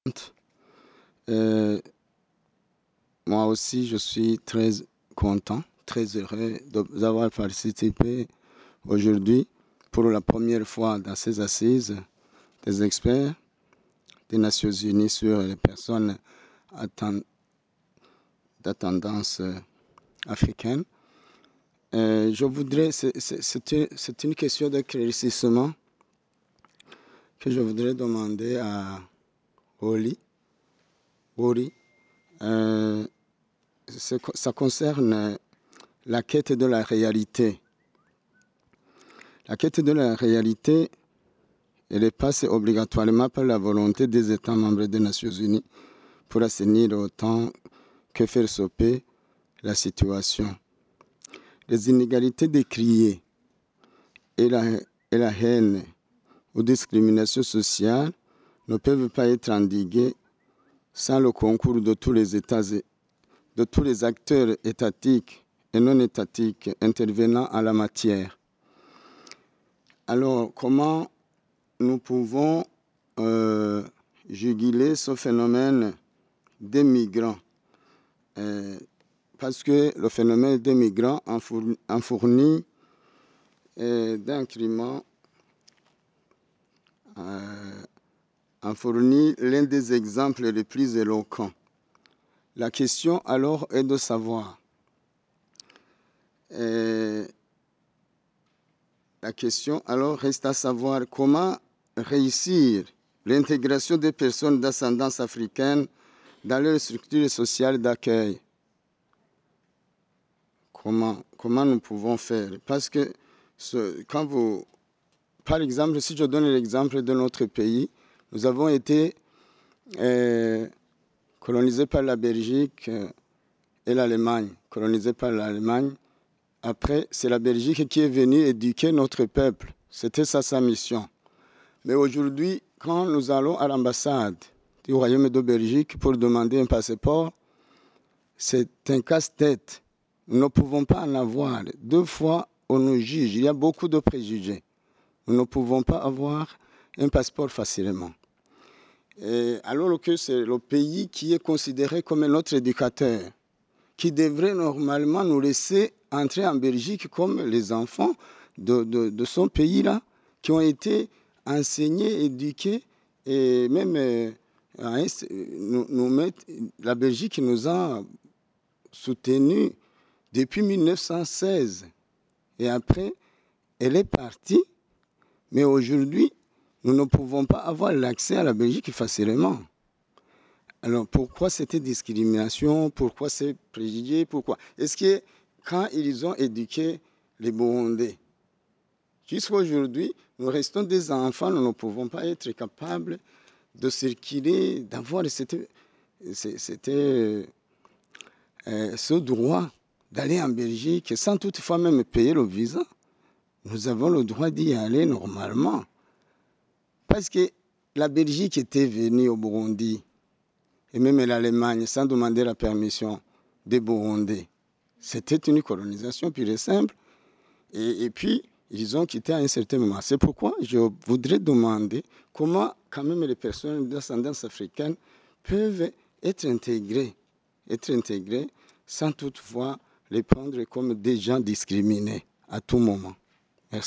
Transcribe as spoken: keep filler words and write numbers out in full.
Euh, moi aussi, je suis très content, très heureux d'avoir participé aujourd'hui pour la première fois dans ces assises des experts des Nations Unies sur les personnes à tendance africaine. Euh, je voudrais, c'est une question d'éclaircissement que je voudrais demander à Oli. Oli. Euh, ça concerne la quête de la réalité. La quête de la réalité, elle passe obligatoirement par la volonté des États membres des Nations Unies pour assainir autant que faire stopper la situation. Les inégalités décriées et la, et la haine ou discrimination sociale ne peuvent pas être endiguées sans le concours de tous les États, de tous les acteurs étatiques et non étatiques intervenant en la matière. Alors, comment nous pouvons euh, juguler ce phénomène des migrants euh, parce que le phénomène des migrants en fournit, en fournit euh, d'incréments euh, en fournit l'un des exemples les plus éloquents. La question alors est de savoir euh, la question alors reste à savoir comment réussir l'intégration des personnes d'ascendance africaine dans leurs structures sociales d'accueil. Comment, comment nous pouvons faire? Parce que ce, quand vous, par exemple, si je donne l'exemple de notre pays, nous avons été euh, colonisés par la Belgique euh, et l'Allemagne. Colonisés par l'Allemagne. Après, c'est la Belgique qui est venue éduquer notre peuple. C'était ça sa mission. Mais aujourd'hui, quand nous allons à l'ambassade du Royaume de Belgique pour demander un passeport, c'est un casse-tête. Nous ne pouvons pas en avoir. Deux fois, on nous juge. Il y a beaucoup de préjugés. Nous ne pouvons pas avoir un passeport facilement. Et alors que c'est le pays qui est considéré comme notre éducateur, qui devrait normalement nous laisser entrer en Belgique comme les enfants de, de, de son pays-là, qui ont été enseignés, éduqués, et même euh, nous, nous mettre, la Belgique nous a soutenus depuis mille neuf cent seize. Et après, elle est partie, mais aujourd'hui, nous ne pouvons pas avoir l'accès à la Belgique facilement. Alors pourquoi cette discrimination? Pourquoi ces préjugés? Pourquoi? Est-ce que quand ils ont éduqué les Burundais, jusqu'à aujourd'hui, nous restons des enfants, nous ne pouvons pas être capables de circuler, d'avoir cette, cette, euh, ce droit d'aller en Belgique sans toutefois même payer le visa. Nous avons le droit d'y aller normalement. Parce que la Belgique était venue au Burundi, et même l'Allemagne, sans demander la permission des Burundais. C'était une colonisation pure et simple. Et, et puis, ils ont quitté à un certain moment. C'est pourquoi je voudrais demander comment, quand même, les personnes d'ascendance africaine peuvent être intégrées, être intégrées sans toutefois les prendre comme des gens discriminés à tout moment.